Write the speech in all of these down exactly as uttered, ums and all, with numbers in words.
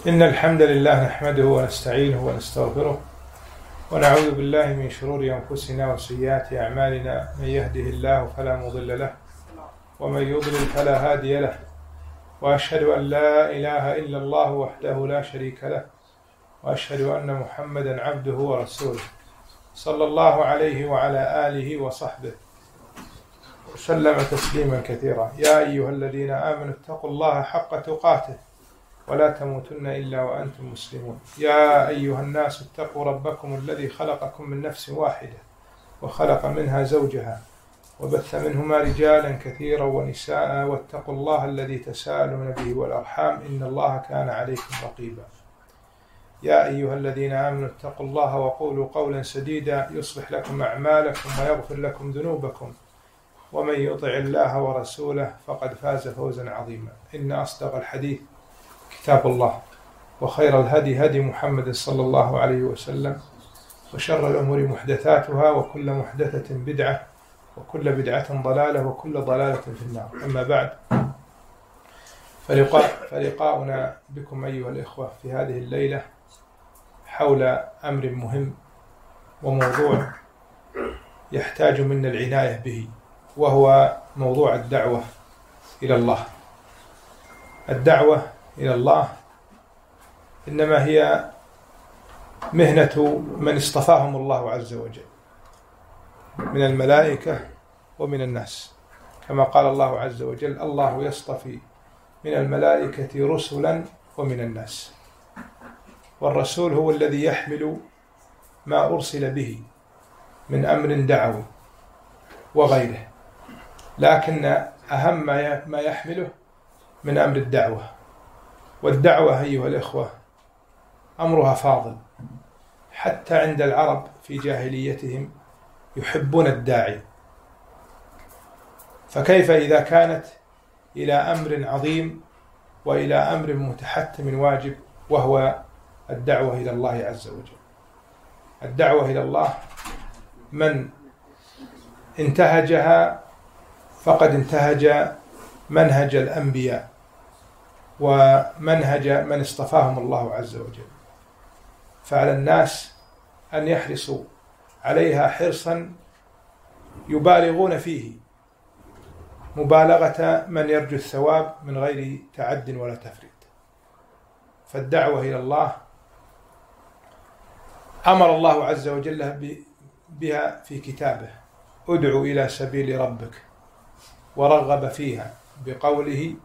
إن الحمد لله نحمده ونستعينه ونستغفره ونعوذ بالله من شرور أنفسنا وسيئات أعمالنا. من يهده الله فلا مضل له ومن يضلل فلا هادي له، وأشهد أن لا إله إلا الله وحده لا شريك له، وأشهد أن محمدا عبده ورسوله صلى الله عليه وعلى آله وصحبه وسلم تسليما كثيرا. يا أيها الذين آمنوا اتقوا الله حق تقاته ولا تموتن إلا وأنتم مسلمون. يا أيها الناس اتقوا ربكم الذي خلقكم من نفس واحدة وخلق منها زوجها وبث منهما رجالا كثيرا ونساء، واتقوا الله الذي تساءلون به والأرحام إن الله كان عليكم رقيبا. يا أيها الذين آمنوا اتقوا الله وقولوا قولا سديدا يصلح لكم أعمالكم ويغفر لكم ذنوبكم، ومن يطع الله ورسوله فقد فاز فوزا عظيما. إن أصدق الحديث كتاب الله، وخير الهدي هدي محمد صلى الله عليه وسلم، وشر الأمور محدثاتها، وكل محدثة بدعة، وكل بدعة ضلالة، وكل ضلالة في النار. أما بعد، فلقاء فلقاؤنا بكم أيها الإخوة في هذه الليلة حول أمر مهم وموضوع يحتاج منا العناية به، وهو موضوع الدعوة إلى الله. الدعوة إلى الله إنما هي مهنة من اصطفاهم الله عز وجل من الملائكة ومن الناس، كما قال الله عز وجل: الله يصطفي من الملائكة رسلا ومن الناس. والرسول هو الذي يحمل ما أرسل به من أمر دعوي وغيره، لكن أهم ما يحمله من أمر الدعوة. والدعوة أيها الإخوة أمرها فاضل، حتى عند العرب في جاهليتهم يحبون الداعي، فكيف إذا كانت إلى أمر عظيم وإلى أمر متحتم واجب، وهو الدعوة إلى الله عز وجل. الدعوة إلى الله من انتهجها فقد انتهج منهج الأنبياء ومنهج من اصطفاهم الله عز وجل. فعلى الناس أن يحرصوا عليها حرصا يبالغون فيه، مبالغة من يرجو الثواب من غير تعد ولا تفريط. فالدعوة إلى الله أمر الله عز وجل بها في كتابه: ادعو إلى سبيل ربك، ورغب فيها بقوله: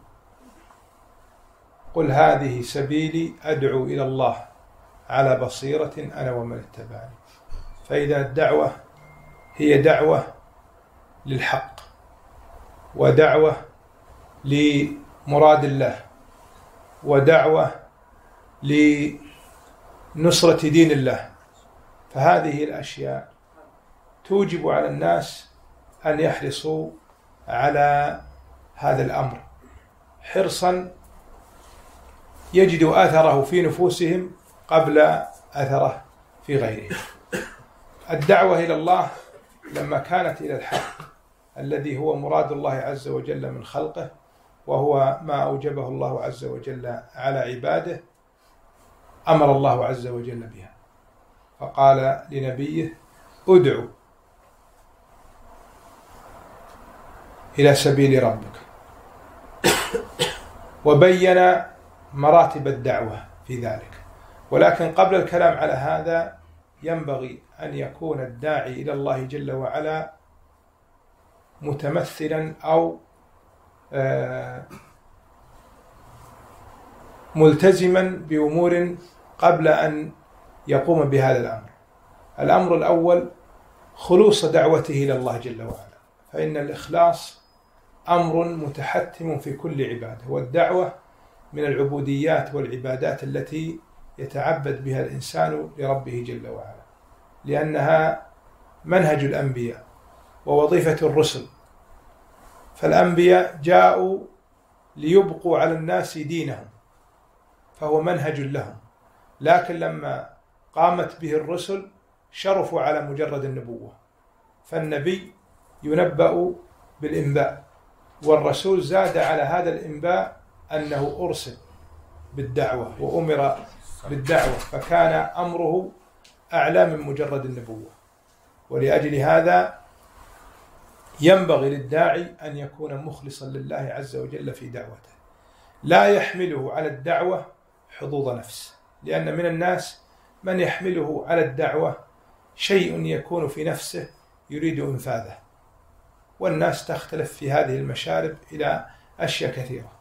قل هذه سبيلي أدعو إلى الله على بصيرة أنا ومن اتبعني. فإذا الدعوة هي دعوة للحق، ودعوة لمراد الله، ودعوة لنصرة دين الله، فهذه الأشياء توجب على الناس أن يحرصوا على هذا الأمر حرصا يجدوا أثره في نفوسهم قبل أثره في غيرهم. الدعوة إلى الله لما كانت إلى الحق الذي هو مراد الله عز وجل من خلقه، وهو ما أوجبه الله عز وجل على عباده، أمر الله عز وجل بها، فقال لنبيه: ادعو إلى سبيل ربك، وبين مراتب الدعوة في ذلك. ولكن قبل الكلام على هذا ينبغي أن يكون الداعي إلى الله جل وعلا متمثلا أو ملتزما بأمور قبل أن يقوم بهذا الأمر. الأمر الأول خلوص دعوته إلى الله جل وعلا، فإن الإخلاص أمر متحتم في كل عبادة، والدعوة من العبوديات والعبادات التي يتعبد بها الإنسان لربه جل وعلا، لأنها منهج الأنبياء ووظيفة الرسل. فالأنبياء جاءوا ليبقوا على الناس دينهم، فهو منهج لهم، لكن لما قامت به الرسل شرفوا على مجرد النبوة. فالنبي ينبأ بالإنباء، والرسول زاد على هذا الإنباء أنه أرسل بالدعوة وأمر بالدعوة، فكان أمره أعلى من مجرد النبوة. ولأجل هذا ينبغي للداعي أن يكون مخلصا لله عز وجل في دعوته، لا يحمله على الدعوة حظوظ نفس، لأن من الناس من يحمله على الدعوة شيء يكون في نفسه يريد إنفاذه، والناس تختلف في هذه المشارب إلى أشياء كثيرة.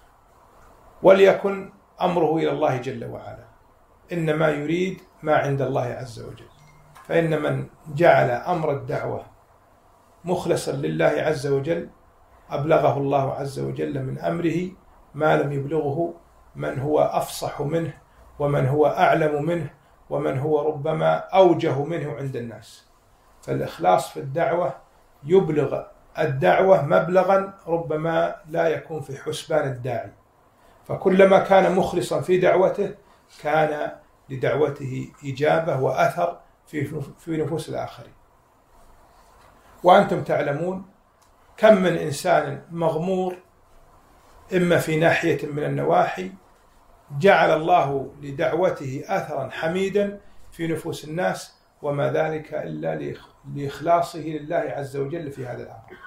وليكن أمره إلى الله جل وعلا، إنما يريد ما عند الله عز وجل. فإن من جعل أمر الدعوة مخلصا لله عز وجل أبلغه الله عز وجل من أمره ما لم يبلغه من هو أفصح منه، ومن هو أعلم منه، ومن هو ربما أوجه منه عند الناس. فالإخلاص في الدعوة يبلغ الدعوة مبلغا ربما لا يكون في حسبان الداعي، فكلما كان مخلصا في دعوته كان لدعوته إجابة وأثر في نفوس الآخرين. وأنتم تعلمون كم من إنسان مغمور إما في ناحية من النواحي جعل الله لدعوته أثرا حميدا في نفوس الناس، وما ذلك إلا لإخلاصه لله عز وجل في هذا الأمر.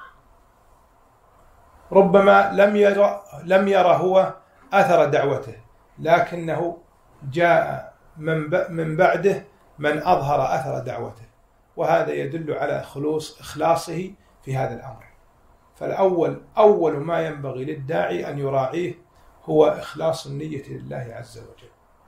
ربما لم يرى لم يرى هو أثر دعوته، لكنه جاء من بعده من أظهر أثر دعوته، وهذا يدل على خلوص إخلاصه في هذا الأمر. فالأول أول ما ينبغي للداعي أن يراعيه هو إخلاص النية لله عز وجل،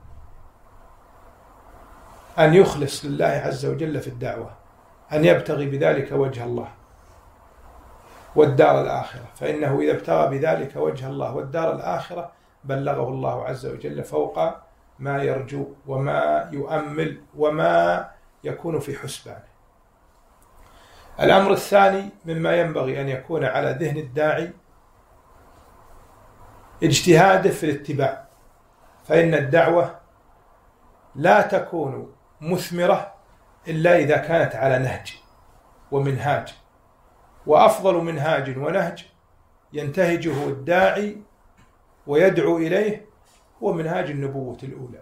أن يخلص لله عز وجل في الدعوة، أن يبتغي بذلك وجه الله والدار الآخرة، فإنه إذا ابتغى بذلك وجه الله والدار الآخرة بلغه الله عز وجل فوق ما يرجو وما يؤمل وما يكون في حسبانه. الأمر الثاني مما ينبغي أن يكون على ذهن الداعي اجتهاده في الاتباع، فإن الدعوة لا تكون مثمرة إلا إذا كانت على نهج ومنهاج، وأفضل منهاج ونهج ينتهجه الداعي ويدعو إليه هو منهاج النبوة الأولى.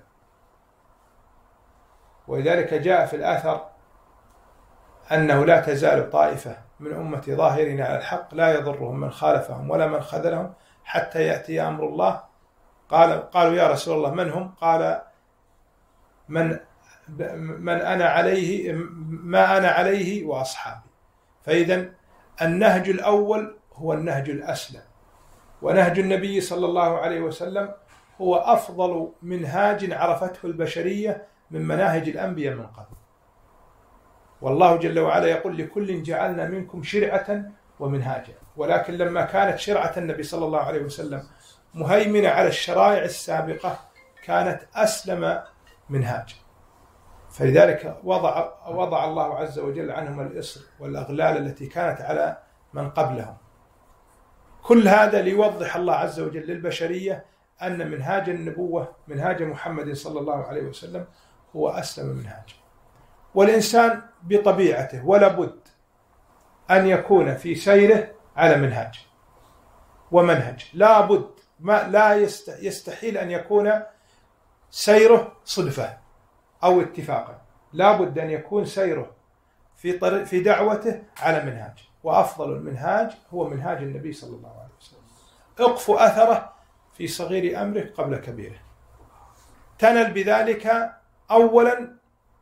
ولذلك جاء في الآثر أنه لا تزال طائفة من أمتي ظاهرين على الحق لا يضرهم من خالفهم ولا من خذلهم حتى يأتي أمر الله. قال قالوا يا رسول الله من هم؟ قال من من أنا عليه ما أنا عليه وأصحابي. فإذا النهج الأول هو النهج الأسلم، ونهج النبي صلى الله عليه وسلم هو أفضل منهاج عرفته البشرية من مناهج الأنبياء من قبل. والله جل وعلا يقول لكل جعلنا منكم شرعة ومنهاجا، ولكن لما كانت شرعة النبي صلى الله عليه وسلم مهيمنة على الشرائع السابقة كانت أسلم منهاج، فلذلك وضع, وضع الله عز وجل عنهم الإصر والأغلال التي كانت على من قبلهم. كل هذا ليوضح الله عز وجل للبشرية أن منهاج النبوة منهاج محمد صلى الله عليه وسلم هو أسلم منهاج. والإنسان بطبيعته ولا بد أن يكون في سيره على منهاج ومنهج، لا بد ما لا يستحيل أن يكون سيره صدفة أو اتفاقا، لا بد أن يكون سيره في طريق في دعوته على منهاج، وأفضل المنهاج هو منهاج النبي صلى الله عليه وسلم. اقف أثره في صغير أمرك قبل كبيره، تنل بذلك أولا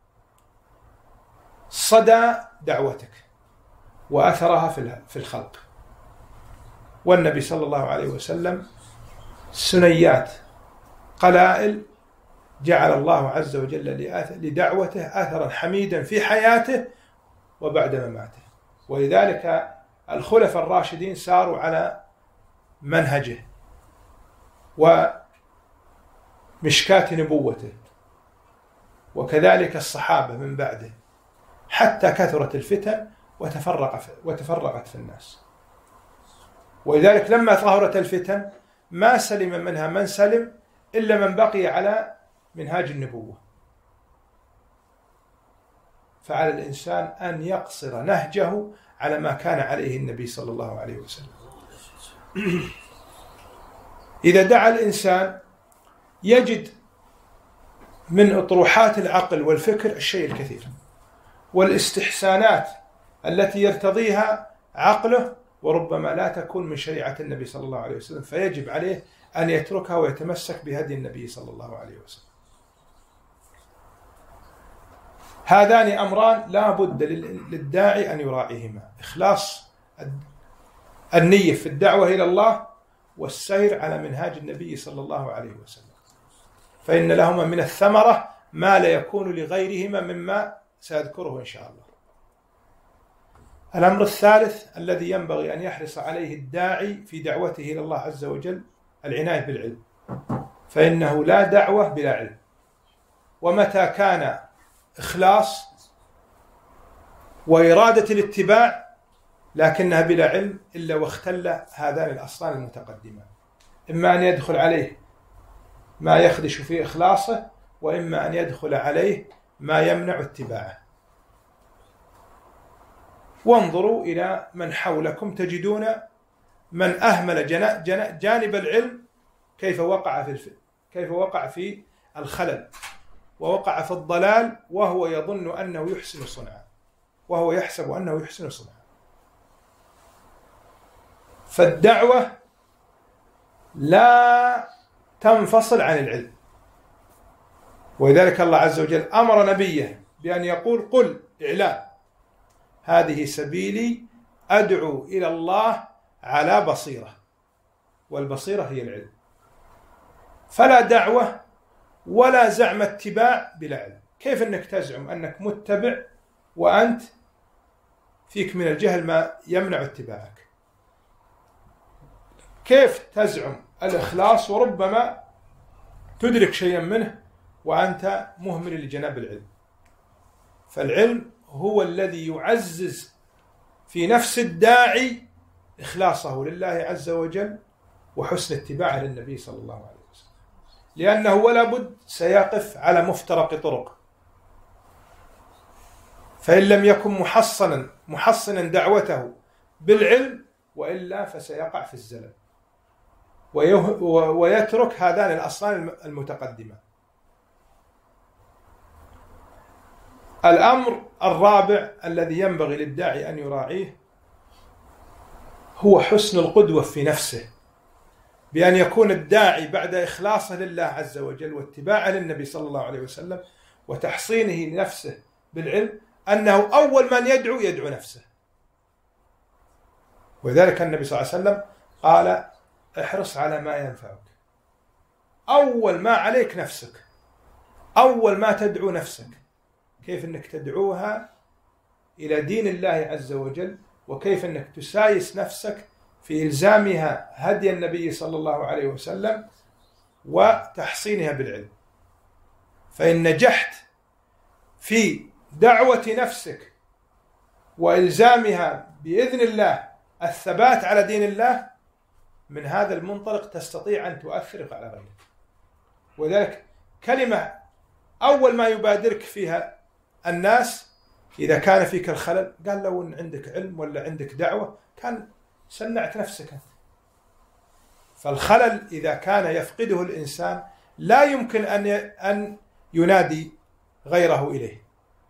صدى دعوتك وأثرها في الخلق. والنبي صلى الله عليه وسلم سنيات قلائل جعل الله عز وجل لدعوته أثرا حميدا في حياته وبعد مماته. ولذلك الخلفاء الراشدين ساروا على منهجه ومشكاة نبوته، وكذلك الصحابة من بعده، حتى كثرت الفتن وتفرق وتفرقت في الناس. ولذلك لما ظهرت الفتن ما سلم منها من سلم إلا من بقي على منهاج النبوة. فعلى الإنسان أن يقصر نهجه على ما كان عليه النبي صلى الله عليه وسلم. إذا دعا الإنسان يجد من أطروحات العقل والفكر الشيء الكثير، والاستحسانات التي يرتضيها عقله وربما لا تكون من شريعة النبي صلى الله عليه وسلم، فيجب عليه أن يتركها ويتمسك بهدي النبي صلى الله عليه وسلم. هذان أمران لا بد للداعي أن يراعيهما: إخلاص النية في الدعوة إلى الله، والسير على منهاج النبي صلى الله عليه وسلم، فإن لهما من الثمرة ما لا يكون لغيرهما مما سأذكره إن شاء الله. الأمر الثالث الذي ينبغي أن يحرص عليه الداعي في دعوته إلى الله عز وجل العناية بالعلم، فإنه لا دعوة بلا علم، ومتى كان إخلاص وإرادة الاتباع لكنها بلا علم إلا واختل هذان الأصلان المتقدمان، إما أن يدخل عليه ما يخدش في إخلاصه، وإما أن يدخل عليه ما يمنع اتباعه. وانظروا إلى من حولكم تجدون من أهمل جانب العلم كيف وقع في الف... كيف وقع في الخلل ووقع في الضلال، وهو يظن أنه يحسن صنعا، وهو يحسب أنه يحسن صنعا. فالدعوة لا تنفصل عن العلم، ولذلك الله عز وجل أمر نبيه بأن يقول: قل إعلان هذه سبيلي أدعو إلى الله على بصيرة، والبصيرة هي العلم. فلا دعوة ولا زعم اتباع بلا علم. كيف أنك تزعم أنك متبع وأنت فيك من الجهل ما يمنع اتباعك؟ كيف تزعم الإخلاص وربما تدرك شيئا منه وأنت مهمل لجناب العلم؟ فالعلم هو الذي يعزز في نفس الداعي إخلاصه لله عز وجل وحسن اتباعه للنبي صلى الله عليه وسلم، لأنه ولا بد سيقف على مفترق طرق، فإن لم يكن محصنا محصنا دعوته بالعلم وإلا فسيقع في الزلل ويترك هذان الأصلان المتقدمة. الأمر الرابع الذي ينبغي للداعي أن يراعيه هو حسن القدوة في نفسه، بأن يكون الداعي بعد إخلاصه لله عز وجل واتباعه للنبي صلى الله عليه وسلم وتحصينه لنفسه بالعلم أنه أول من يدعو يدعو نفسه. وذلك النبي صلى الله عليه وسلم قال: احرص على ما ينفعك. أول ما عليك نفسك، أول ما تدعو نفسك، كيف أنك تدعوها إلى دين الله عز وجل، وكيف أنك تسايس نفسك في إلزامها هدي النبي صلى الله عليه وسلم وتحصينها بالعلم. فإن نجحت في دعوة نفسك وإلزامها بإذن الله الثبات على دين الله، من هذا المنطلق تستطيع أن تؤثر على غيرك. وذلك كلمة أول ما يبادرك فيها الناس إذا كان فيك الخلل، قال لو أن عندك علم ولا عندك دعوة كان سنعت نفسك. فالخلل إذا كان يفقده الإنسان لا يمكن أن أن ينادي غيره إليه.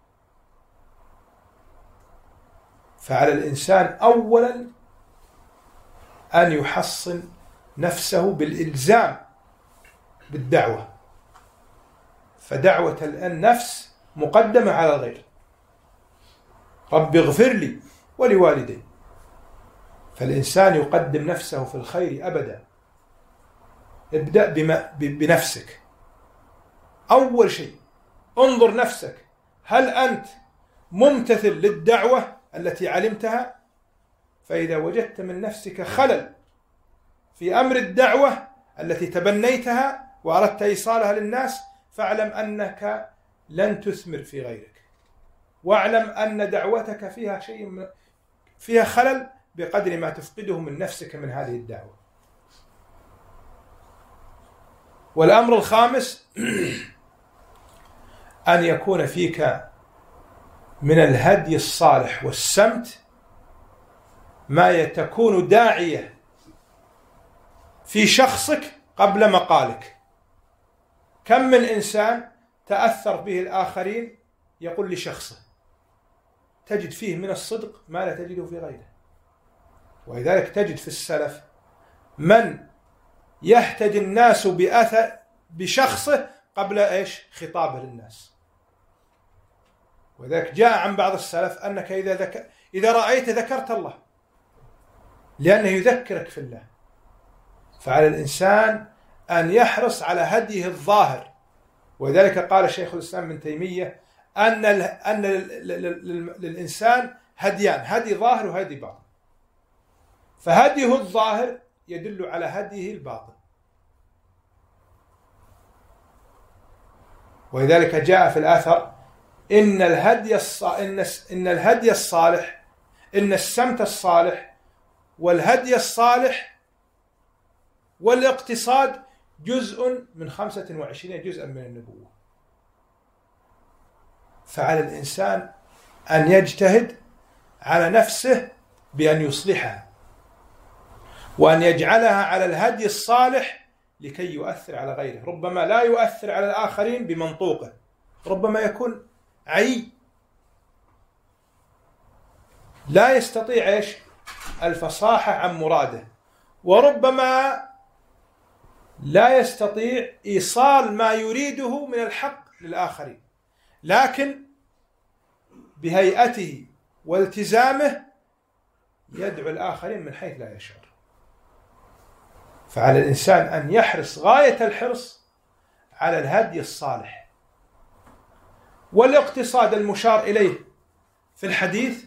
فعلى الإنسان أولا أن يحصن نفسه بالإلزام بالدعوة، فدعوة النفس مقدمة على الغير. رب اغفر لي ولوالدي، فالإنسان يقدم نفسه في الخير أبدا. ابدأ بنفسك أول شيء، انظر نفسك، هل أنت ممتثل للدعوة التي علمتها؟ فإذا وجدت من نفسك خلل في أمر الدعوة التي تبنيتها وأردت إيصالها للناس، فاعلم أنك لن تثمر في غيرك، واعلم أن دعوتك فيها شيء فيها خلل بقدر ما تفقده من نفسك من هذه الدعوة. والأمر الخامس أن يكون فيك من الهدي الصالح والسمت ما تكون داعية في شخصك قبل مقالك. كم من إنسان تأثر به الآخرين يقول لشخصه، تجد فيه من الصدق ما لا تجده في غيره. ولذلك تجد في السلف من يهتدي الناس بأثر بشخصه قبل إيش خطابه للناس. وذلك جاء عن بعض السلف أنك إذا, ذك... إذا رأيت ذكرت الله، لأنه يذكرك في الله. فعلى الإنسان أن يحرص على هديه الظاهر. وذلك قال شيخ الإسلام ابن تيمية أن ال... أن للإنسان هديان، هدي ظاهر وهدي باطن. فهديه الظاهر يدل على هديه الباطن. ولذلك جاء في الآثر إن الهدي الص... إن... إن الهدي الصالح، إن السمت الصالح والهدي الصالح والاقتصاد جزء من خمسة وعشرين جزءا من النبوة. فعلى الإنسان أن يجتهد على نفسه بأن يصلحها، وأن يجعلها على الهدي الصالح لكي يؤثر على غيره. ربما لا يؤثر على الآخرين بمنطوقه، ربما يكون عي لا يستطيع إيش الفصاحة عن مراده، وربما لا يستطيع إيصال ما يريده من الحق للآخرين، لكن بهيئته والتزامه يدعو الآخرين من حيث لا يشعر. فعلى الإنسان أن يحرص غاية الحرص على الهدي الصالح. والاقتصاد المشار إليه في الحديث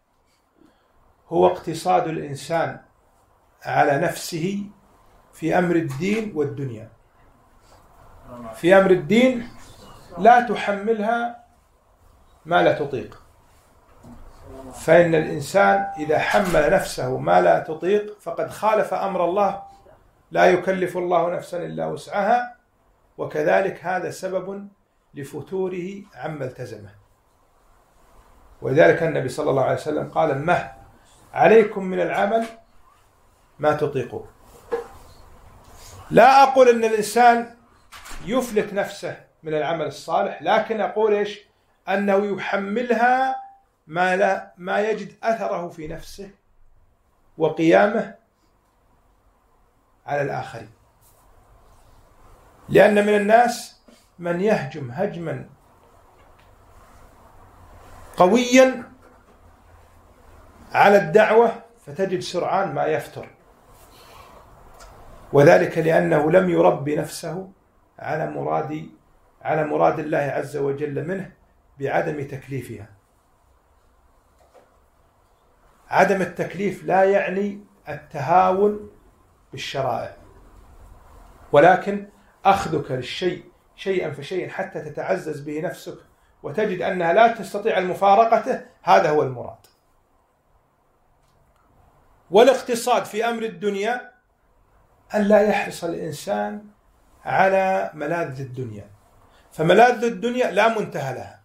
هو اقتصاد الإنسان على نفسه في أمر الدين والدنيا. في أمر الدين لا تحملها ما لا تطيق، فإن الإنسان إذا حمل نفسه ما لا تطيق فقد خالف أمر الله، لا يكلف الله نفسا إلا وسعها، وكذلك هذا سبب لفتوره عما التزمه. ولذلك النبي صلى الله عليه وسلم قال: مه عليكم من العمل ما تطيقون. لا أقول أن الإنسان يفلت نفسه من العمل الصالح، لكن أقول إيش؟ أنه يحملها ما لا ما يجد أثره في نفسه وقيامه على الآخرين. لأن من الناس من يهجم هجما قويا على الدعوة فتجد سرعان ما يفتر، وذلك لأنه لم يربي نفسه على مراد على مراد الله عز وجل منه بعدم تكليفها. عدم التكليف لا يعني التهاون بالشرائع، ولكن أخذك للشيء شيئا فشيئا حتى تتعزز به نفسك وتجد أنها لا تستطيع المفارقة، هذا هو المراد. والاقتصاد في أمر الدنيا أن لا يحرص الإنسان على ملاذ الدنيا، فملاذ الدنيا لا منتهى لها،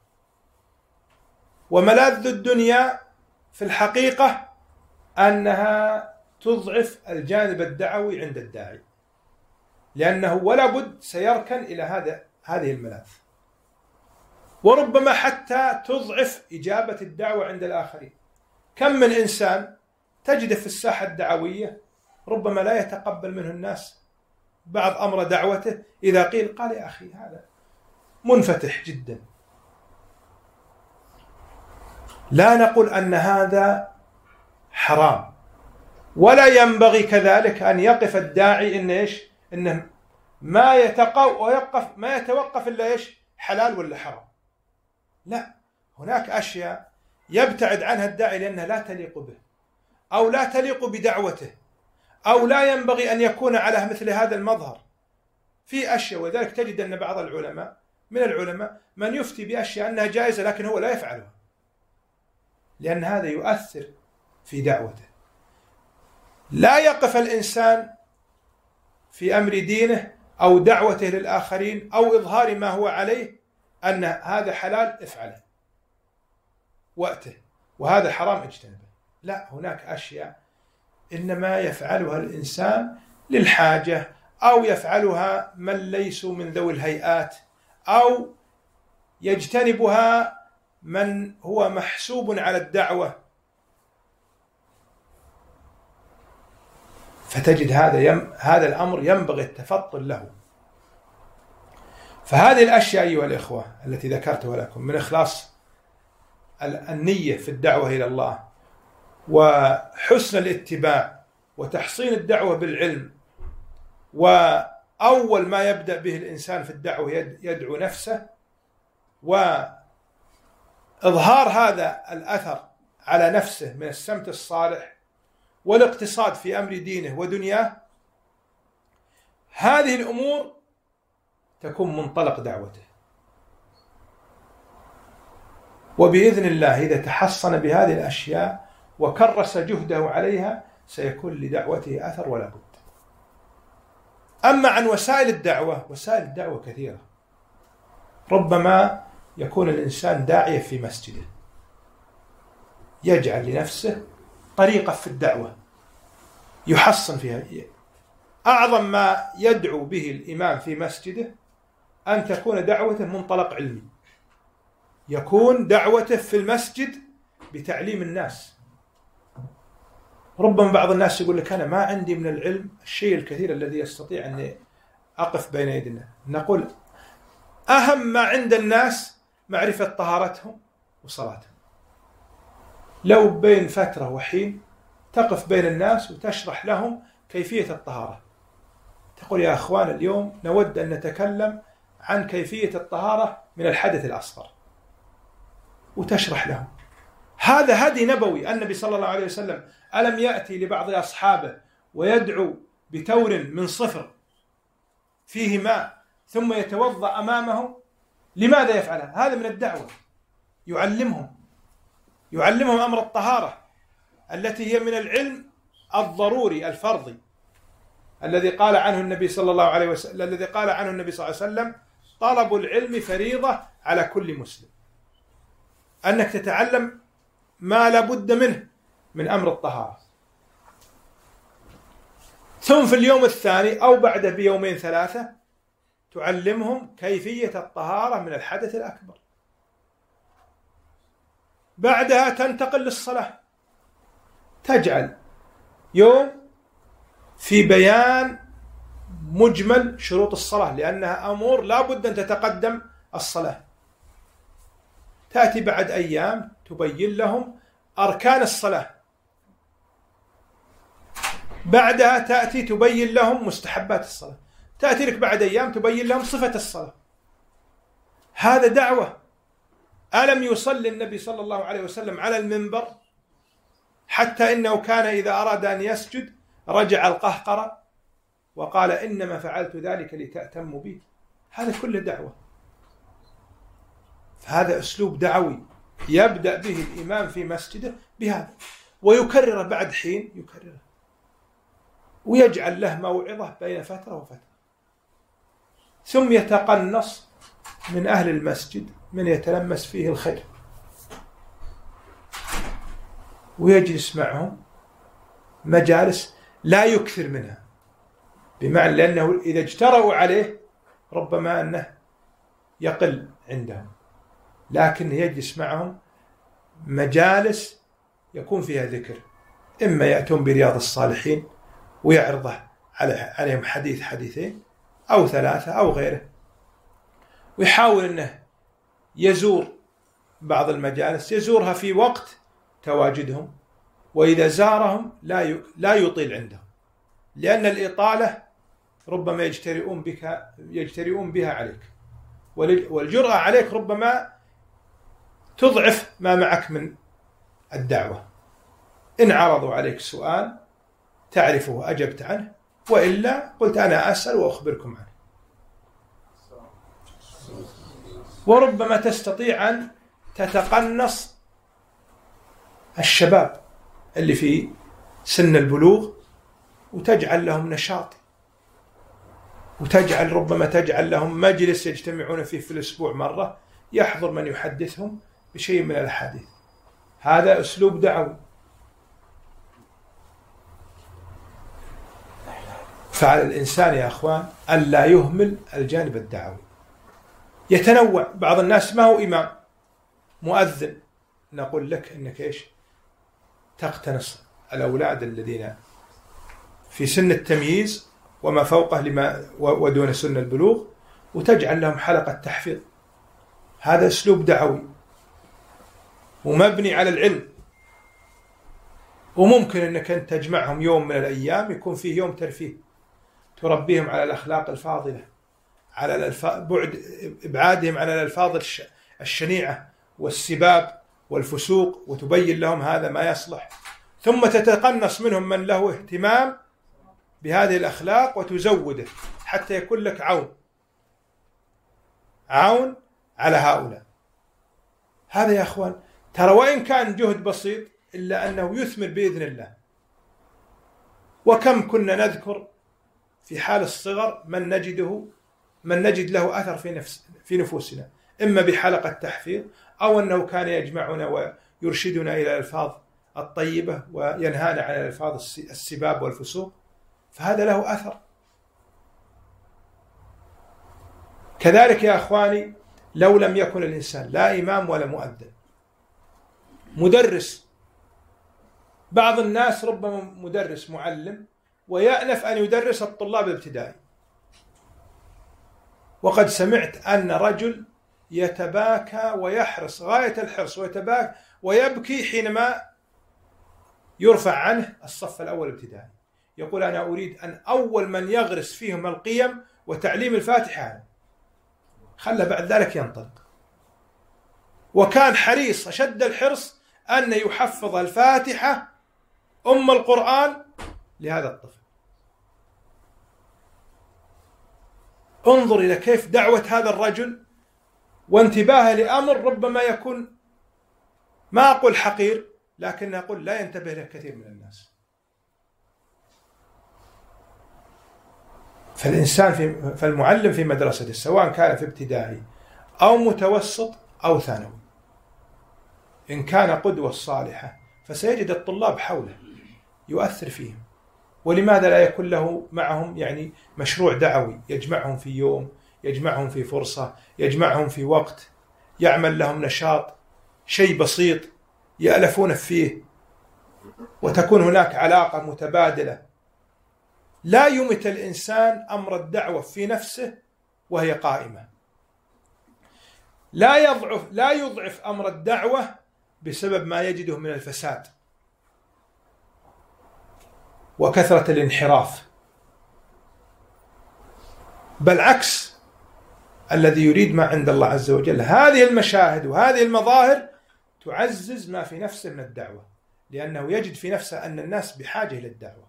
وملاذ الدنيا في الحقيقة أنها تضعف الجانب الدعوي عند الداعي، لأنه ولا بد سيركن إلى هذا هذه الملاذ، وربما حتى تضعف إجابة الدعوة عند الآخرين. كم من إنسان تجد في الساحة الدعوية ربما لا يتقبل منه الناس بعض أمر دعوته، إذا قيل قال: يا أخي هذا منفتح جدا. لا نقول أن هذا حرام، ولا ينبغي كذلك أن يقف الداعي إن إيش إنه ما يتوقف ما يتوقف إلا إيش حلال ولا حرام. لا، هناك أشياء يبتعد عنها الداعي لأنها لا تليق به أو لا تليق بدعوته أو لا ينبغي أن يكون على مثل هذا المظهر. في أشياء، وذلك تجد أن بعض العلماء من العلماء من يفتي بأشياء أنها جائزة لكن هو لا يفعلها، لأن هذا يؤثر في دعوته. لا يقف الإنسان في أمر دينه أو دعوته للآخرين أو إظهار ما هو عليه أن هذا حلال افعله وقته وهذا حرام اجتنبه. لا، هناك أشياء إنما يفعلها الإنسان للحاجة أو يفعلها من ليسوا من ذوي الهيئات، أو يجتنبها من هو محسوب على الدعوة، فتجد هذا يم هذا الأمر ينبغي التفطن له. فهذه الأشياء أيها الإخوة التي ذكرتها لكم من إخلاص النية في الدعوة إلى الله، وحسن الاتباع، وتحصين الدعوة بالعلم، وأول ما يبدأ به الإنسان في الدعوة يدعو نفسه، وإظهار هذا الأثر على نفسه من السمت الصالح والاقتصاد في أمر دينه ودنياه، هذه الأمور تكون منطلق دعوته. وبإذن الله إذا تحصن بهذه الأشياء وكرس جهده عليها سيكون لدعوته أثر ولا بد. أما عن وسائل الدعوة، وسائل الدعوة كثيرة. ربما يكون الإنسان داعية في مسجده، يجعل لنفسه طريقة في الدعوة يحصن فيها. أعظم ما يدعو به الإمام في مسجده أن تكون دعوته منطلق علمي، يكون دعوته في المسجد بتعليم الناس. ربما بعض الناس يقول لك أنا ما عندي من العلم الشيء الكثير الذي يستطيع أن أقف بين يدنا. نقول أهم ما عند الناس معرفة طهارتهم وصلاتهم. لو بين فترة وحين تقف بين الناس وتشرح لهم كيفية الطهارة، تقول يا أخوان اليوم نود أن نتكلم عن كيفية الطهارة من الحدث الأصغر، وتشرح لهم. هذا هدي نبوي. النبي صلى الله عليه وسلم ألم يأتي لبعض أصحابه ويدعو بتور من صفر فيه ماء ثم يتوضأ أمامهم؟ لماذا يفعل هذا؟ من الدعوة. يعلمهم يعلمهم أمر الطهارة التي هي من العلم الضروري الفرضي الذي قال عنه النبي صلى الله عليه وسلم الذي قال عنه النبي صلى الله عليه وسلم طلب العلم فريضة على كل مسلم. أنك تتعلم ما لا بد منه من أمر الطهارة. ثم في اليوم الثاني أو بعده بيومين ثلاثة تعلمهم كيفية الطهارة من الحدث الأكبر. بعدها تنتقل للصلاة، تجعل يوم في بيان مجمل شروط الصلاة، لأنها أمور لا بد أن تتقدم الصلاة. تأتي بعد أيام تبين لهم أركان الصلاة، بعدها تأتي تبين لهم مستحبات الصلاة، تأتي لك بعد أيام تبين لهم صفة الصلاة. هذا دعوة. ألم يصلي النبي صلى الله عليه وسلم على المنبر حتى إنه كان إذا أراد أن يسجد رجع القهقرة وقال إنما فعلت ذلك لتأتموا بي؟ هذا كله دعوة. فهذا أسلوب دعوي يبدأ به الإمام في مسجده بهذا، ويكرره بعد حين يكرره، ويجعل له موعظة بين فترة وفترة. ثم يتقنص من أهل المسجد من يتلمس فيه الخير ويجلس معهم مجالس لا يكثر منها، بمعنى لأنه إذا اجترأوا عليه ربما أنه يقل عندهم، لكن يجلس معهم مجالس يكون فيها ذكر. إما يأتون برياض الصالحين ويعرضه عليهم حديث حديثين أو ثلاثة أو غيره، ويحاول أنه يزور بعض المجالس، يزورها في وقت تواجدهم، وإذا زارهم لا لا يطيل عندهم، لأن الإطالة ربما يجترئون بك يجترئون بها عليك، والجرأة عليك ربما تضعف ما معك من الدعوة. إن عرضوا عليك سؤال تعرفه أجبت عنه، وإلا قلت أنا أسأل وأخبركم عنه. وربما تستطيع أن تتقنص الشباب اللي في سن البلوغ وتجعل لهم نشاط، وتجعل ربما تجعل لهم مجلس يجتمعون فيه في الأسبوع مرة، يحضر من يحدثهم بشيء من الحديث. هذا أسلوب دعوي. فعلى الإنسان يا أخوان أن لا يهمل الجانب الدعوي. يتنوع. بعض الناس ما هو إمام، مؤذن، نقول لك إنك إيش؟ تقتنص الأولاد الذين في سن التمييز وما فوقه لما ودون سن البلوغ، وتجعل لهم حلقة تحفيظ. هذا أسلوب دعوي ومبني على العلم. وممكن أنك أنت تجمعهم يوم من الأيام يكون فيه يوم ترفيه، تربيهم على الأخلاق الفاضلة، على الألفاظ، بعد إبعادهم عن الألفاظ الشنيعة والسباب والفسوق، وتبين لهم هذا ما يصلح، ثم تتقنص منهم من له اهتمام بهذه الأخلاق وتزوده حتى يكون لك عون عون على هؤلاء. هذا يا أخوان ترى وإن كان جهد بسيط إلا أنه يثمر بإذن الله. وكم كنا نذكر في حال الصغر من نجده من نجد له أثر في نفس في نفوسنا، إما بحلقة تحفيظ أو أنه كان يجمعنا ويرشدنا إلى الألفاظ الطيبة وينهانا عن الألفاظ السباب والفسوق، فهذا له أثر. كذلك يا أخواني لو لم يكن الإنسان لا إمام ولا مؤذن، مدرس، بعض الناس ربما مدرس معلم ويأنف أن يدرس الطلاب الابتدائي، وقد سمعت أن رجل يتباكى ويحرص غاية الحرص ويتباكى ويبكي حينما يرفع عنه الصف الأول ابتدائي، يقول أنا أريد أن أول من يغرس فيهم القيم وتعليم الفاتحة، خلى بعد ذلك ينطلق. وكان حريص أشد الحرص أن يحفظ الفاتحة أم القرآن لهذا الطفل. انظر إلى كيف دعوة هذا الرجل وانتباهه لأمر ربما يكون، ما أقول حقير، لكن أقول لا ينتبه له كثير من الناس. فالإنسان في فالمعلم في مدرسته سواء كان في ابتدائي أو متوسط أو ثانوي، إن كان قدوة صالحة فسيجد الطلاب حوله يؤثر فيهم. ولماذا لا يكون له معهم يعني مشروع دعوي يجمعهم في يوم، يجمعهم في فرصة، يجمعهم في وقت، يعمل لهم نشاط، شيء بسيط يألفون فيه، وتكون هناك علاقة متبادلة. لا يمت الإنسان أمر الدعوة في نفسه وهي قائمة، لا يضعف لا يضعف أمر الدعوة بسبب ما يجده من الفساد وكثرة الانحراف، بل عكس، الذي يريد ما عند الله عز وجل هذه المشاهد وهذه المظاهر تعزز ما في نفسه من الدعوة، لأنه يجد في نفسه أن الناس بحاجة إلى الدعوة.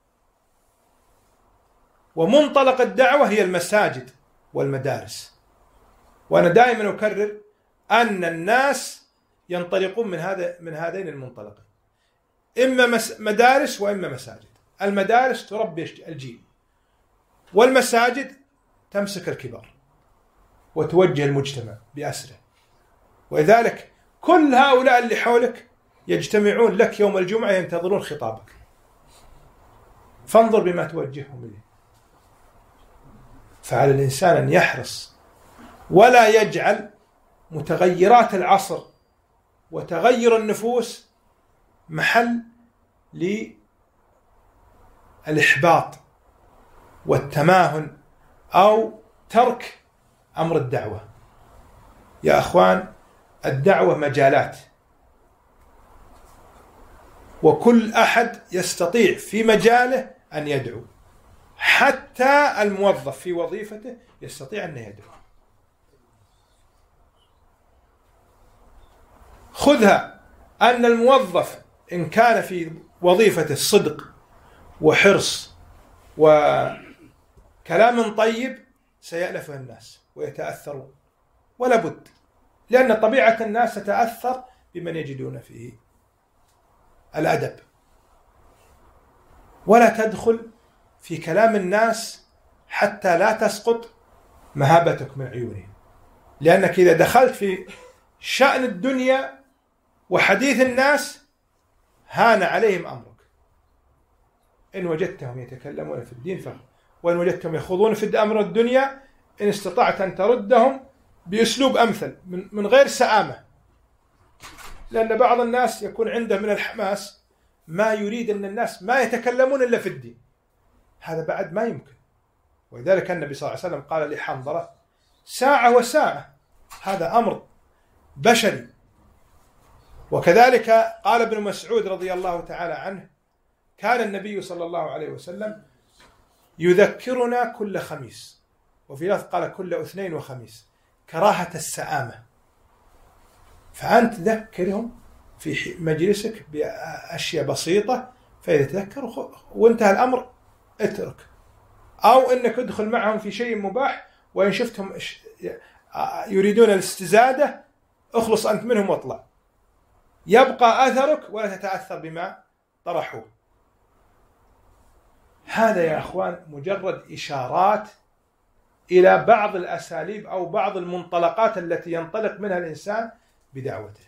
ومنطلق الدعوة هي المساجد والمدارس. وأنا دائما أكرر أن الناس ينطلقون من هذا من هذين المنطلقين، إما مدارس وإما مساجد. المدارس تربي الجيل، والمساجد تمسك الكبار وتوجه المجتمع بأسره. ولذلك كل هؤلاء اللي حولك يجتمعون لك يوم الجمعة ينتظرون خطابك، فانظر بما توجههم إليه. فعلى الإنسان أن يحرص ولا يجعل متغيرات العصر وتغير النفوس محل للإحباط والتماهن أو ترك أمر الدعوة. يا أخوان الدعوة مجالات، وكل أحد يستطيع في مجاله أن يدعو، حتى الموظف في وظيفته يستطيع أن يدعو. خذها أن الموظف إن كان في وظيفته صدق وحرص وكلام طيب سيألفه الناس ويتأثرون، ولا بد، لأن طبيعة الناس تتأثر بمن يجدون فيه الأدب. ولا تدخل في كلام الناس حتى لا تسقط مهابتك من عيونهم، لأنك إذا دخلت في شأن الدنيا وحديث الناس هان عليهم أمرك. إن وجدتهم يتكلمون في الدين وإن وجدتهم يخوضون في أمر الدنيا إن استطعت أن تردهم بأسلوب أمثل من غير سآمة، لأن بعض الناس يكون عنده من الحماس ما يريد أن الناس ما يتكلمون إلا في الدين، هذا بعد ما يمكن. ولذلك النبي صلى الله عليه وسلم قال لحنظلة ساعة وساعة، هذا أمر بشري. وكذلك قال ابن مسعود رضي الله تعالى عنه كان النبي صلى الله عليه وسلم يذكرنا كل خميس، وفي لفظ قال كل اثنين وخميس، كراهة السآمة. فأنت تذكرهم في مجلسك بأشياء بسيطة، فإذا تذكروا وانتهى الأمر اترك، أو أنك ادخل معهم في شيء مباح، وإن شفتهم يريدون الاستزادة اخلص أنت منهم واطلع، يبقى أثرك ولا تتأثر بما طرحوه. هذا يا أخوان مجرد إشارات إلى بعض الأساليب أو بعض المنطلقات التي ينطلق منها الإنسان بدعوته،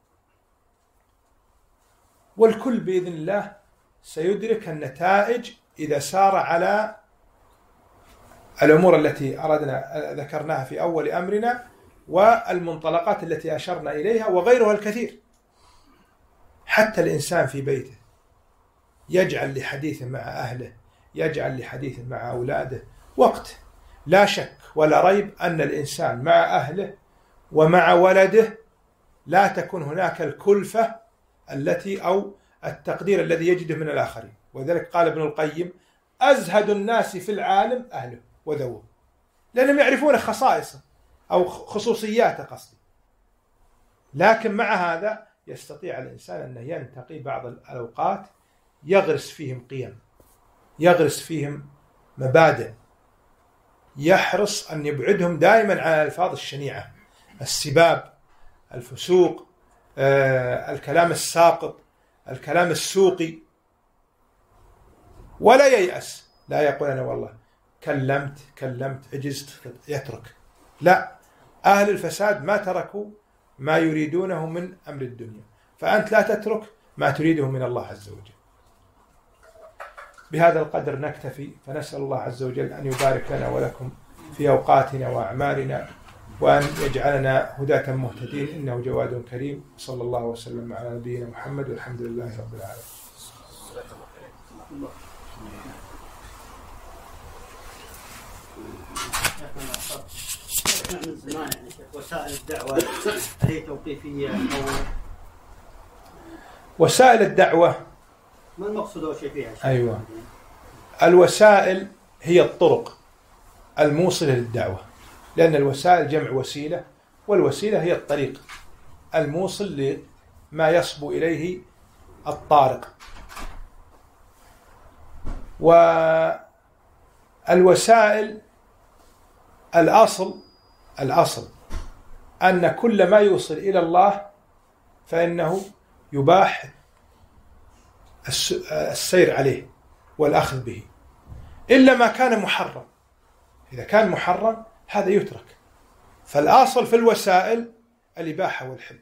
والكل بإذن الله سيدرك النتائج إذا سار على الأمور التي أردنا ذكرناها في أول أمرنا، والمنطلقات التي أشرنا إليها وغيرها الكثير. حتى الإنسان في بيته يجعل لحديثه مع أهله، يجعل لحديثه مع أولاده وقت. لا شك ولا ريب أن الإنسان مع أهله ومع ولده لا تكون هناك الكلفة التي أو التقدير الذي يجده من الآخرين. وذلك قال ابن القيم أزهد الناس في العالم أهله وذوه، لأنهم يعرفون خصائصه أو خصوصياته قصدي. لكن مع هذا يستطيع الإنسان أن ينتقي بعض الأوقات يغرس فيهم قيم، يغرس فيهم مبادئ، يحرص أن يبعدهم دائما عن الألفاظ الشنيعة، السباب، الفسوق، آه، الكلام الساقط، الكلام السوقي. ولا ييأس، لا يقول أنا والله كلمت كلمت عجزت يترك. لا، أهل الفساد ما تركوا ما يريدونه من أمر الدنيا، فأنت لا تترك ما تريده من الله عز وجل. بهذا القدر نكتفي، فنسأل الله عز وجل أن يبارك لنا ولكم في أوقاتنا وأعمالنا، وأن يجعلنا هداة مهتدين، إنه جواد كريم. صلى الله وسلم على نبينا محمد، والحمد لله رب العالمين. من زمان يعني وسائل الدعوة هي توقيفية أو وسائل الدعوة ما المقصود أو شيء فيها؟ أيوة، الوسائل هي الطرق الموصلة للدعوة، لأن الوسائل جمع وسيلة، والوسيلة هي الطريق الموصل لما يصبو إليه الطارق. والوسائل الأصل الأصل أن كل ما يوصل إلى الله فإنه يباح السير عليه والأخذ به، إلا ما كان محرم. إذا كان محرم هذا يترك. فالأصل في الوسائل الإباحة والحل،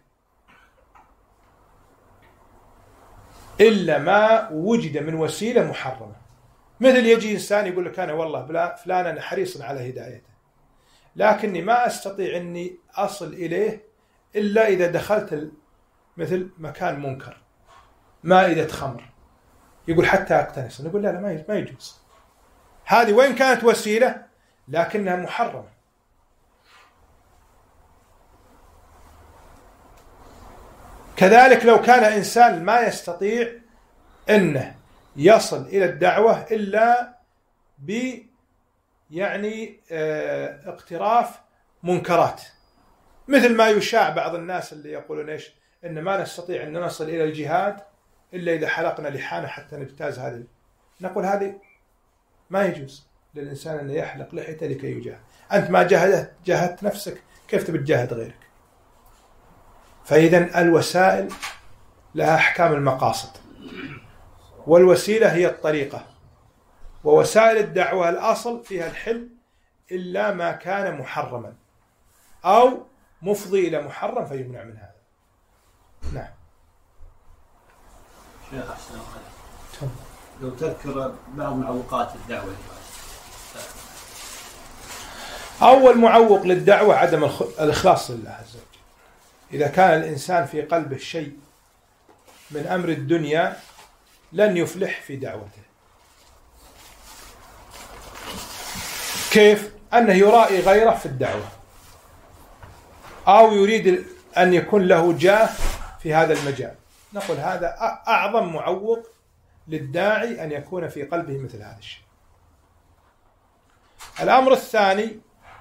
إلا ما وجد من وسيلة محرمة. مثل يجي إنسان يقول لك أنا والله فلان أنا حريص على هدايته، لكني ما أستطيع أني أصل إليه إلا إذا دخلت مثل مكان منكر، مائدة خمر، يقول حتى أقتنص. نقول لا لا ما يجوز. هذه وين كانت وسيلة لكنها محرمة. كذلك لو كان إنسان ما يستطيع أنه يصل إلى الدعوة إلا ب يعني اه اقتراف منكرات، مثل ما يشاع بعض الناس اللي يقولون إيش إن ما نستطيع أن نصل إلى الجهاد إلا إذا حلقنا لحانا حتى نجتاز هذه. نقول هذه ما يجوز للإنسان أن يحلق لحيته لكي يجاهد. أنت ما جاهدت جاهدت نفسك، كيف تبتجاهد غيرك؟ فإذا الوسائل لها أحكام المقاصد، والوسيلة هي الطريقة. ووسائل الدعوة الأصل فيها الحل إلا ما كان محرما أو مفضي إلى محرم فيمنع من هذا. نعم. شيخ أحسن لو تذكر بعض معوقات الدعوة أول معوق للدعوة عدم الإخلاص لله عز وجل. إذا كان الإنسان في قلبه شيء من أمر الدنيا لن يفلح في دعوته. كيف؟ أنه يرائي غيره في الدعوة، أو يريد أن يكون له جاه في هذا المجال. نقول هذا أعظم معوق للداعي أن يكون في قلبه مثل هذا الشيء. الأمر الثاني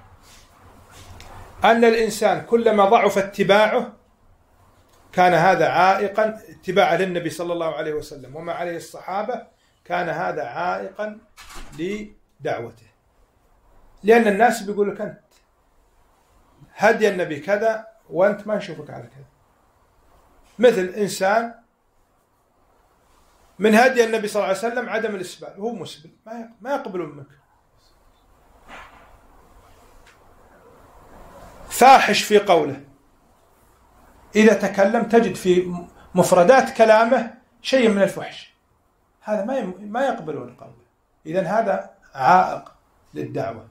أن الإنسان كلما ضعف اتباعه كان هذا عائقا، اتباعه للنبي صلى الله عليه وسلم وما عليه الصحابة كان هذا عائقا لدعوته، لأن الناس بيقول لك أنت هدي النبي كذا وأنت ما نشوفك على كذا. مثل إنسان من هدي النبي صلى الله عليه وسلم عدم الإسبال، هو مسبل ما يقبلون منك. فاحش في قوله، إذا تكلم تجد في مفردات كلامه شيء من الفحش، هذا ما ما يقبلون قوله، إذن هذا عائق للدعوة.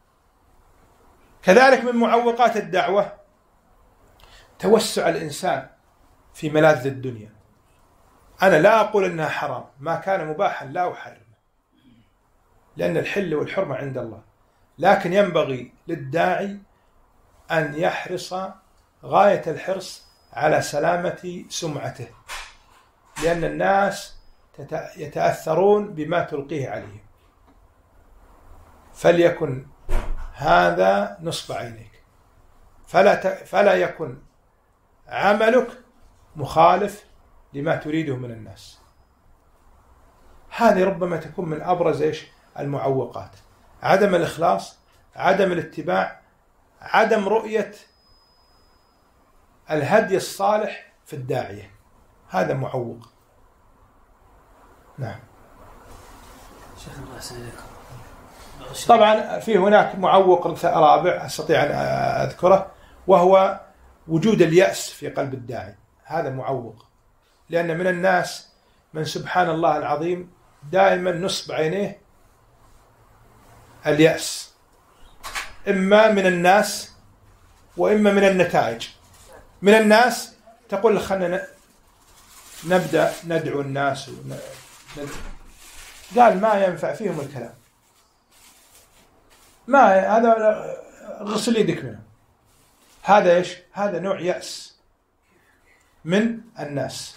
كذلك من معوقات الدعوة توسع الإنسان في ملاذ الدنيا. أنا لا أقول أنها حرام، ما كان مباحا لا أحرمه، لأن الحل والحرمة عند الله، لكن ينبغي للداعي أن يحرص غاية الحرص على سلامة سمعته، لأن الناس يتأثرون بما تلقيه عليهم. فليكن هذا نصب عينيك، فلا فلا يكن عملك مخالف لما تريده من الناس. هذه ربما تكون من أبرز إيش المعوقات: عدم الإخلاص، عدم الاتباع، عدم رؤية الهدي الصالح في الداعية، هذا معوق. نعم. شيخ الله يسلمك. طبعا في هناك معوق رابع أستطيع أن أذكره، وهو وجود اليأس في قلب الداعي. هذا معوق، لأن من الناس من سبحان الله العظيم دائما نصب عينيه اليأس، إما من الناس وإما من النتائج. من الناس تقول خلنا نبدأ ندعو الناس ون... قال ما ينفع فيهم الكلام، ما هذا غسل يدك منه. هذا إيش؟ هذا نوع يأس من الناس.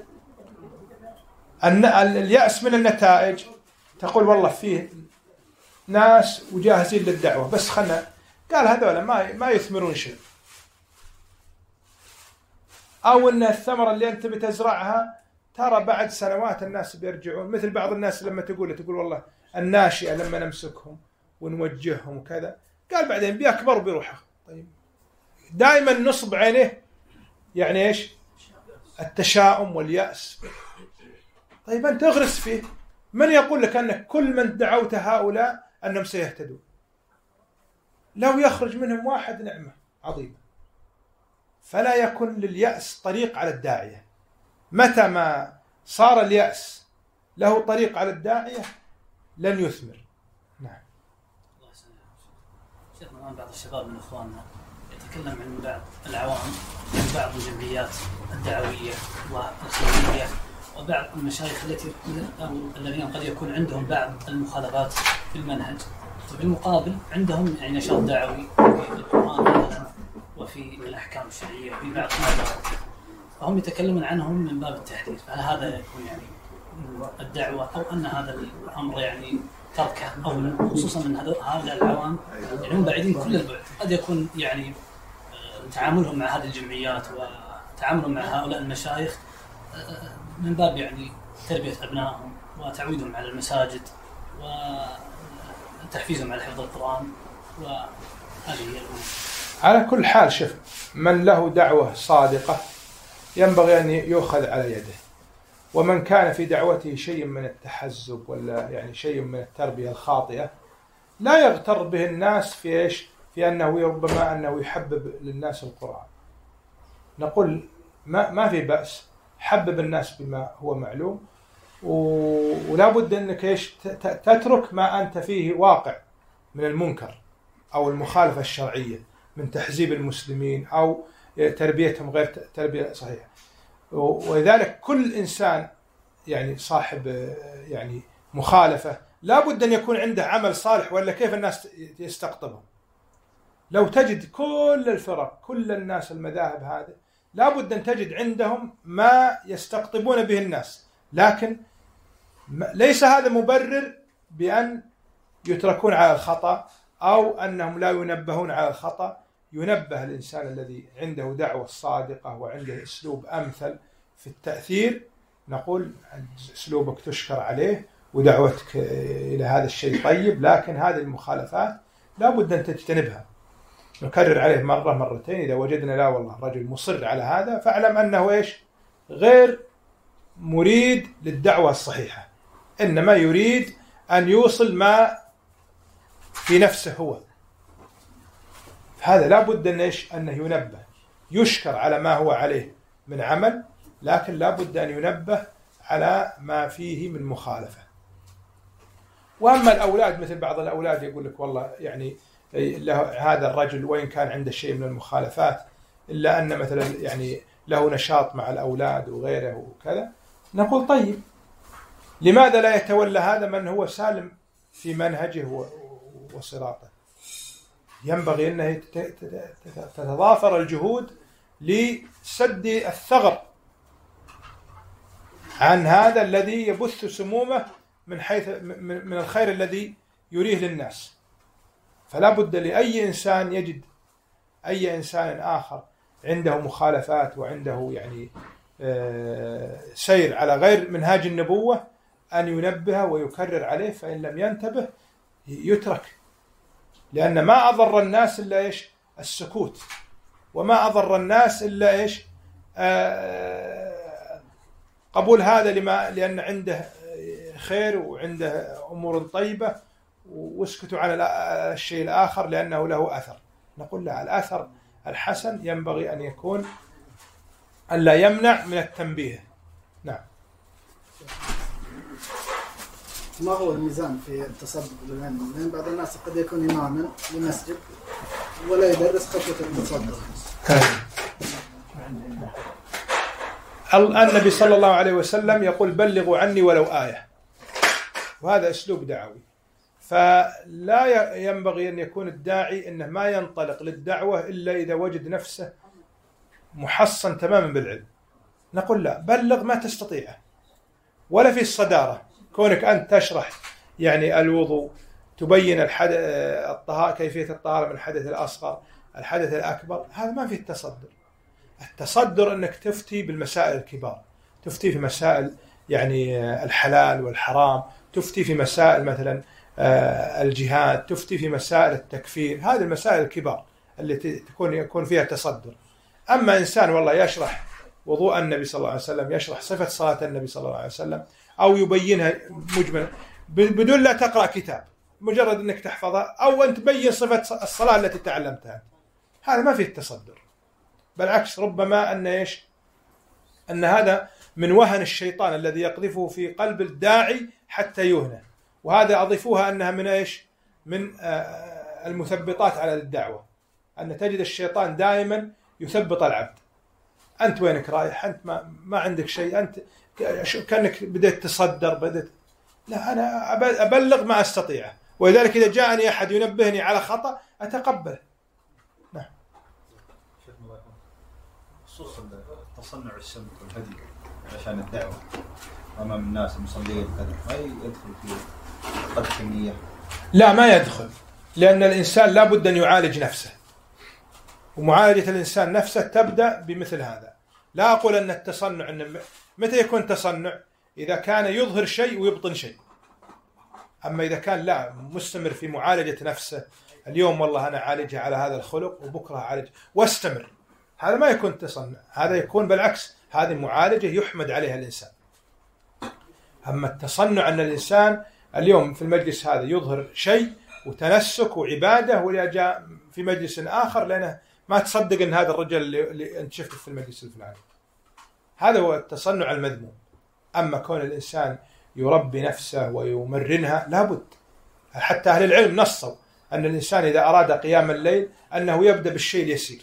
اليأس من النتائج تقول والله فيه ناس وجاهزين للدعوة بس خلنا، قال هذول ما ما يثمرون شيء، أو أن الثمرة اللي أنت بتزرعها ترى بعد سنوات الناس بيرجعون. مثل بعض الناس لما تقول تقول والله الناشئة لما نمسكهم ونوجههم وكذا، قال بعدين بيكبر وبيروح. طيب دائما نصب عينه يعني إيش؟ التشاؤم واليأس. طيب أنت اغرس فيه. من يقول لك أن كل من دعوت هؤلاء أنهم سيهتدون؟ لو يخرج منهم واحد نعمة عظيمة. فلا يكن لليأس طريق على الداعية. متى ما صار اليأس له طريق على الداعية لن يثمر. نعم. الله يسلمك. شيخنا الآن بعض الشباب من إخواننا يتكلم عن بعض العوام عن بعض الجمعيات الدعوية والخيرية وبعض المشايخ التي الذين قد يكون عندهم بعض المخالفات في المنهج، وفي المقابل عندهم يعني نشاط دعوي في القرآن وفي الأحكام الشرعية وفي بعض الموضوعات، فهم يتكلمون عنهم من باب التحذير. هل هذا يكون يعني الدعوة أو أن هذا الأمر يعني تركه أو لا؟ خصوصا من هؤلاء العوام يعني هم بعيدين كل البعد، قد يكون يعني تعاملهم مع هذه الجمعيات وتعاملهم مع هؤلاء المشايخ من باب يعني تربية أبنائهم وتعويدهم على المساجد وتحفيزهم على حفظ القرآن، وهذه هي الأمور. على كل حال شوف، من له دعوة صادقة ينبغي أن يؤخذ على يده، ومن كان في دعوته شيء من التحزب ولا يعني شيء من التربية الخاطئة لا يغتر به الناس في إيش؟ في أنه ربما أنه يحبب للناس القرآن. نقول ما ما في بأس، حبب الناس بما هو معلوم، ولا بد أنك إيش تترك ما أنت فيه واقع من المنكر أو المخالفة الشرعية من تحزيب المسلمين أو تربيتهم غير تربية صحيحة. ولذلك كل إنسان يعني صاحب يعني مخالفة لا بد أن يكون عنده عمل صالح، ولا كيف الناس يستقطبهم؟ لو تجد كل الفرق كل الناس المذاهب هذه لا بد أن تجد عندهم ما يستقطبون به الناس، لكن ليس هذا مبرر بأن يتركون على الخطأ أو أنهم لا ينبهون على الخطأ. ينبه الإنسان الذي عنده دعوة صادقة وعنده أسلوب أمثل في التأثير، نقول أسلوبك تشكر عليه ودعوتك إلى هذا الشيء طيب، لكن هذه المخالفات لا بد أن تجتنبها. نكرر عليه مرة مرتين، إذا وجدنا لا والله رجل مصر على هذا فاعلم أنه إيش غير مريد للدعوة الصحيحة، إنما يريد أن يوصل ما في نفسه هو. هذا لا بد أن إيش أنه ينبه، يشكر على ما هو عليه من عمل، لكن لا بد أن ينبه على ما فيه من مخالفة. وأما الأولاد، مثل بعض الأولاد يقول لك والله يعني هذا الرجل وإن كان عنده شيء من المخالفات إلا أن مثلا يعني له نشاط مع الأولاد وغيره وكذا، نقول طيب لماذا لا يتولى هذا من هو سالم في منهجه وصراطه؟ ينبغي أنه تتضافر الجهود لسد الثغر عن هذا الذي يبث سمومه من حيث من الخير الذي يريه للناس. فلا بد لأي إنسان يجد أي إنسان آخر عنده مخالفات وعنده يعني سير على غير منهاج النبوة أن ينبه ويكرر عليه، فإن لم ينتبه يترك، لأن ما أضر الناس إلا إيش السكوت، وما أضر الناس إلا إيش آه قبول هذا لما لأن عنده خير وعنده أمور طيبة، واسكتوا عن الشيء الآخر لأنه له أثر. نقول لا، الأثر الحسن ينبغي أن يكون أن لا يمنع من التنبيه. نعم. ما هو الميزان في التصدق بالعلم؟ لأن بعض الناس قد يكون إماما لمسجد ولا يدرس خطوة التصدق. النبي صلى الله عليه وسلم يقول بلغوا عني ولو آية، وهذا أسلوب دعوي. فلا ينبغي أن يكون الداعي إنه ما ينطلق للدعوة إلا إذا وجد نفسه محصن تماما بالعلم. نقول لا، بلغ ما تستطيعه، ولا في الصدارة كونك أنت تشرح يعني الوضوء، تبين الحدث الطهارة، كيفية الطهارة من الحدث الأصغر الحدث الأكبر، هذا ما في التصدر. التصدر أنك تفتي بالمسائل الكبار، تفتي في مسائل يعني الحلال والحرام، تفتي في مسائل مثلا الجهاد، تفتي في مسائل التكفير، هذه المسائل الكبار التي تكون يكون فيها تصدر. أما إنسان والله يشرح وضوء النبي صلى الله عليه وسلم، يشرح صفة صلاة النبي صلى الله عليه وسلم، أو يبينها مجمل بدون لا تقرأ كتاب، مجرد أنك تحفظها، أو أن تبين صفة الصلاة التي تعلمتها، هذا ما فيه التصدر. بالعكس، ربما أن إيش أن هذا من وهن الشيطان الذي يقذفه في قلب الداعي حتى يهنى. وهذا أضيفوها أنها من إيش من المثبطات على الدعوة، أن تجد الشيطان دائما يثبط العبد. أنت وينك رايح؟ أنت ما, ما عندك شيء، أنت كأنك بدأت تصدر، بدأت لا، أنا أبلغ ما أستطيعه، ولذلك إذا جاءني أحد ينبهني على خطأ أتقبله. نعم. خصوصا تصنع السمت والهدي عشان الدعوة أمام الناس المصلين كذا، ما يدخل فيه قد كمية؟ لا، ما يدخل، لأن الإنسان لا بد أن يعالج نفسه، ومعالجة الإنسان نفسه تبدأ بمثل هذا. لا أقول أن التصنع أن متى يكون تصنع؟ إذا كان يظهر شيء ويبطن شيء. أما إذا كان لا، مستمر في معالجة نفسه، اليوم والله أنا أعالجها على هذا الخلق وبكرة أعالج واستمر، هذا ما يكون تصنع، هذا يكون بالعكس، هذه معالجة يحمد عليها الإنسان. أما التصنع أن الإنسان اليوم في المجلس هذا يظهر شيء وتنسك وعبادة، وإذا جاء في مجلس آخر لأنه ما تصدق أن هذا الرجل اللي أنت شفته في المجلس الفلاني، هذا هو التصنع المذموم. أما كون الإنسان يربي نفسه ويمرنها لابد، حتى أهل العلم نصوا أن الإنسان إذا أراد قيام الليل أنه يبدأ بالشيء اليسير،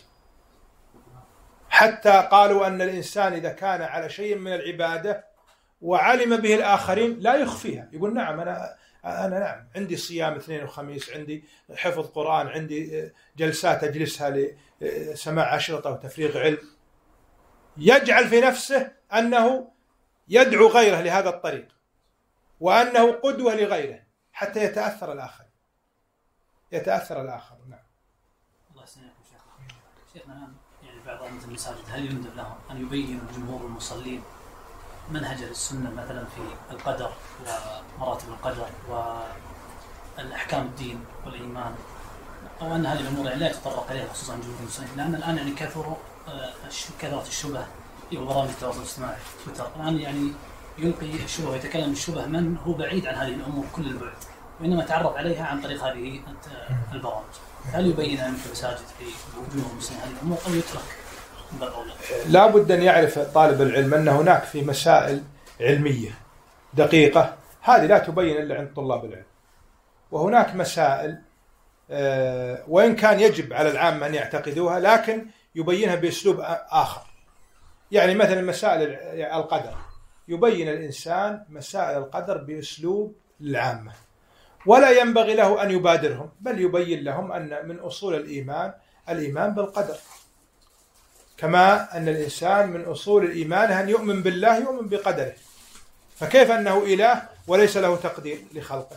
حتى قالوا أن الإنسان إذا كان على شيء من العبادة وعلم به الآخرين لا يخفيها، يقول نعم أنا أنا نعم عندي صيام اثنين وخميس، عندي حفظ قرآن، عندي جلسات أجلسها لسماع أشرطة وتفريغ علم، يجعل في نفسه أنه يدعو غيره لهذا الطريق وأنه قدوة لغيره حتى يتأثر الآخر يتأثر الآخر نعم. الله يسلمكم شيخ. شيخنا الآن يعني بعض أئمة المساجد هل يندب لهم أن يبينوا لجمهور المصلين منهج السنة مثلا في القدر ومراتب القدر والأحكام الدين والإيمان، أو أن هذه الأمور يعني لا يتطرق إليها خصوصا جمهور المصلين، لأن الآن يعني كثروا كثرة الشبه في برامج التواصل الاجتماعي تويتر، الآن يعني يلقي الشبه ويتكلم الشبه من هو بعيد عن هذه الأمور كل البعد، وإنما تعرف عليها عن طريق هذه البرامج. هل يبين أن المساجد في وجوه المسلمين هذه الأمور أو يترك؟ لا بد أن يعرف طالب العلم أن هناك في مسائل علمية دقيقة هذه لا تبين إلا عند طلاب العلم، وهناك مسائل وإن كان يجب على العامة أن يعتقدوها لكن يبينها بأسلوب آخر. يعني مثلا مسائل القدر يبين الإنسان مسائل القدر بأسلوب العامة، ولا ينبغي له أن يبادرهم، بل يبين لهم أن من أصول الإيمان الإيمان بالقدر، كما أن الإنسان من أصول الإيمان أن يؤمن بالله يؤمن بقدره، فكيف أنه إله وليس له تقدير لخلقه،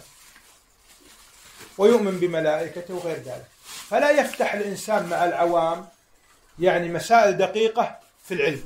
ويؤمن بملائكته وغير ذلك. فلا يفتح الإنسان مع العوام يعني مسائل دقيقة في العلم،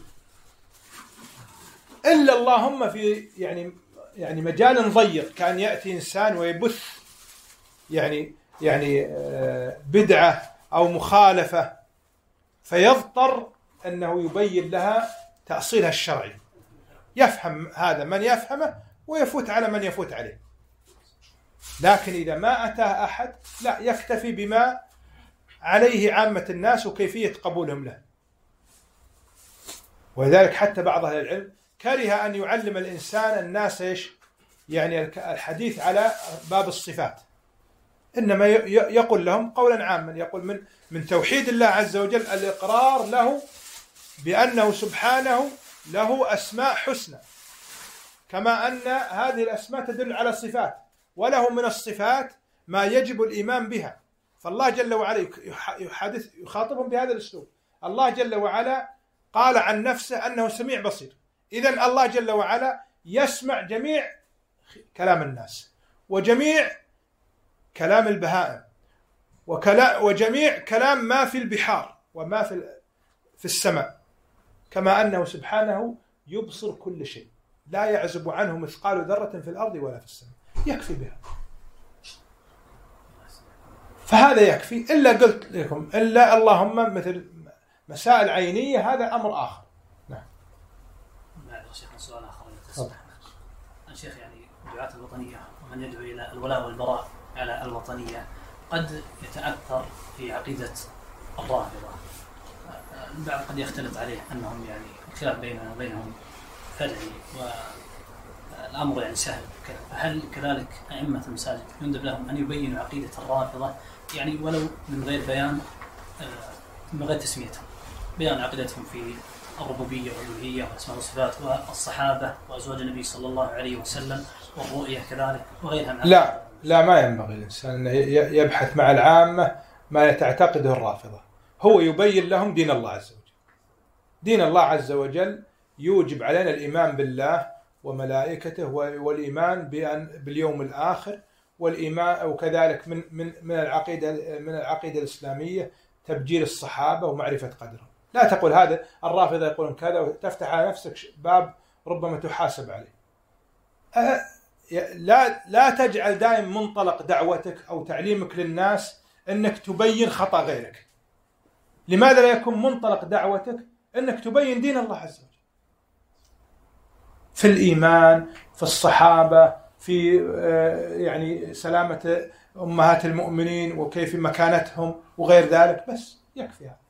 إلا اللهم في يعني يعني مجال ضيق كان يأتي إنسان ويبث يعني يعني بدعة أو مخالفة فيضطر أنه يبين لها تأصيلها الشرعي، يفهم هذا من يفهمه ويفوت على من يفوت عليه. لكن إذا ما أتاه أحد لا يكتفي بما عليه عامة الناس وكيفية قبولهم له. ولذلك حتى بعض أهل العلم كره أن يعلم الإنسان الناس إيش يعني الحديث على باب الصفات، إنما يقول لهم قولا عاما، يقول من من توحيد الله عز وجل الإقرار له بأنه سبحانه له أسماء حسنى، كما أن هذه الأسماء تدل على صفات، وله من الصفات ما يجب الإيمان بها. فالله جل وعلا يحدث يخاطبهم بهذا الأسلوب. الله جل وعلا قال عن نفسه أنه سميع بصير، إذن الله جل وعلا يسمع جميع كلام الناس وجميع كلام البهائم وجميع كلام ما في البحار وما في في السماء، كما أنه سبحانه يبصر كل شيء لا يعزب عنه مثقال ذرة في الأرض ولا في السماء، يكفي بها. فهذا يكفي، إلا قلت لكم إلا اللهم مثل مسائل عينية هذا أمر آخر. نعم. معذرة شيخنا سؤال آخر الشيخ، يعني دعاة الوطنية ومن يدعو إلى الولاء والبراء على الوطنية قد يتأثر في عقيدة الرافضة، البعض قد يختلط عليه أنهم يعني الخلاف بيننا وبينهم فرعي والأمر يعني سهل، فهل كذلك أئمة المساجد يندب لهم أن يبينوا عقيدة الرافضة يعني ولو من غير بيان من غير تسميتهم، بيان عقيدتهم في الربوبية والألوهية والأسماء والصفات والصحابة وأزواج النبي صلى الله عليه وسلم والرؤية كذلك وغيرها من لا لا ما ينبغي الإنسان يبحث مع العامة ما تعتقده الرافضة، هو يبين لهم دين الله عز وجل. دين الله عز وجل يوجب علينا الإيمان بالله وملائكته والإيمان بأن باليوم الآخر، والإيمان وكذلك من من من العقيدة من العقيدة الإسلامية تبجيل الصحابة ومعرفة قدرهم. لا تقول هذا الرافضة يقولون كذا وتفتح على نفسك باب ربما تحاسب عليه. أه لا لا تجعل دائما منطلق دعوتك أو تعليمك للناس أنك تبين خطأ غيرك. لماذا لا يكون منطلق دعوتك أنك تبين دين الله عز وجل في الإيمان، في الصحابة، في يعني سلامة أمهات المؤمنين وكيف مكانتهم وغير ذلك، بس يكفي هذا.